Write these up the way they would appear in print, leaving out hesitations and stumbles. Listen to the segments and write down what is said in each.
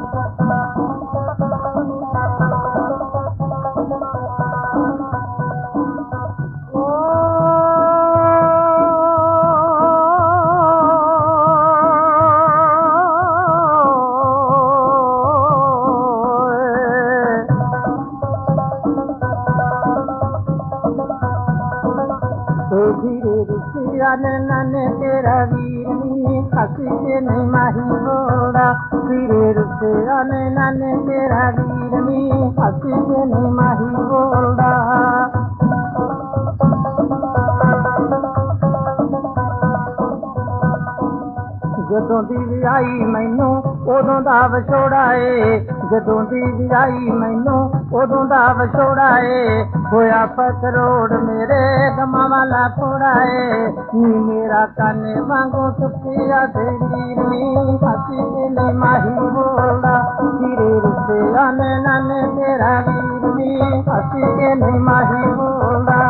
नाने तेरा वीर नी हसी के नहीं माही बोला धीरे रुसे आने नाने तेरा वीर नी हसी के नहीं माही बोला ਜਦੋਂ ਦੀ ਵਿਆਹੀ ਮੈਨੂੰ ਉਦੋਂ ਦਾ ਵਿਛੋੜਾ ਏ ਜਦੋਂ ਦੀ ਵਿਆਹੀ ਮੈਨੂੰ ਉਦੋਂ ਦਾ ਵਿਛੋੜਾ ਏ ਹੋਇਆ ਪਸਰੋੜ ਮੇਰੇ ਗਮਾਂ ਵਾਲਾ ਥੋੜਾ ਏ ਨੀ ਮੇਰਾ ਕਾਨੇ ਵਾਂਗੂ ਸੁੱਕਿਆ ਤੇ ਵੀਰ ਨੀ ਹੱਸੀ ਕੇ ਨੀ ਮਾਹੀ ਬੋਲਦਾ ਧੀਰੇ ਰੁੱਸੇ ਆਨੇ ਨਾਨੇ ਤੇਰਾ ਵੀਰ ਨੀ ਹੱਸੀ ਕੇ ਨੀ ਮਾਹੀ ਬੋਲਦਾ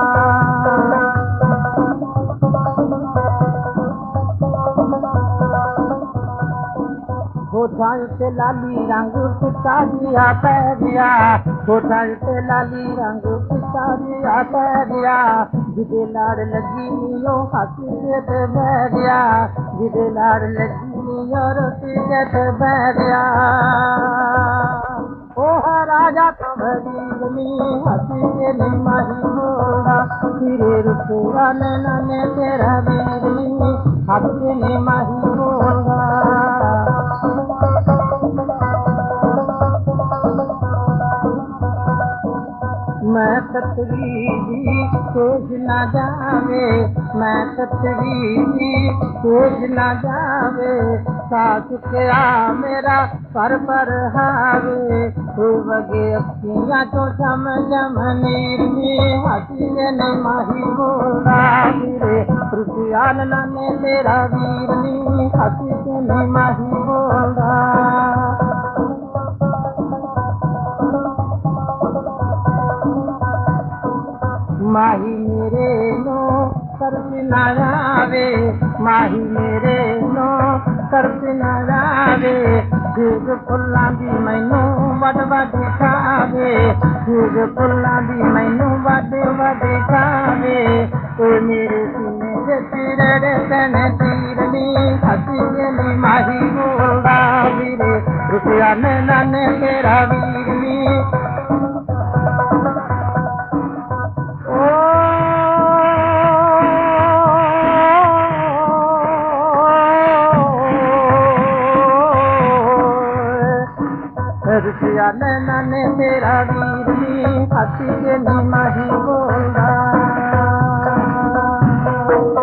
होठां ते लाली रंग पिता जिया पै गया होठां ते लाली रंग पिता जिया पै गया जिदे लाड़ लगी नी हंस के ते बह गया जिदे लाड़ लगी नी रोटी के ते बह गया ओह राजा तो भरीर नी हंसी के नी माही बोला धीरे रुसे आने नाने तेरा वीर नी हंस के नी माही बोला मैं सतरी दी सोच न जावे मैं सतरी दी सोच न जावे सास क्या मेरा पर हावे वगे अखियां तो चम चम नीर नी हसी ने माही बोला वीरे रुसियाल नाने तेरा वीर नी हसी के ने माही बोला माही मेरे नो सर्फ न आवे माही मेरे नो सर्फ न आवे जुग फुल्लां दी मैनू वड वड खावे जुग फुल्लां दी मैनू वड वड खावे ओ मेरे सीने दे चिरड़े तने तीर नी हसी के नी माही बोलदा वीरे रुपया ने नाने तेरा वीर नी रुपया नाने तेरा वीर नी हसी के नी माही बोलदा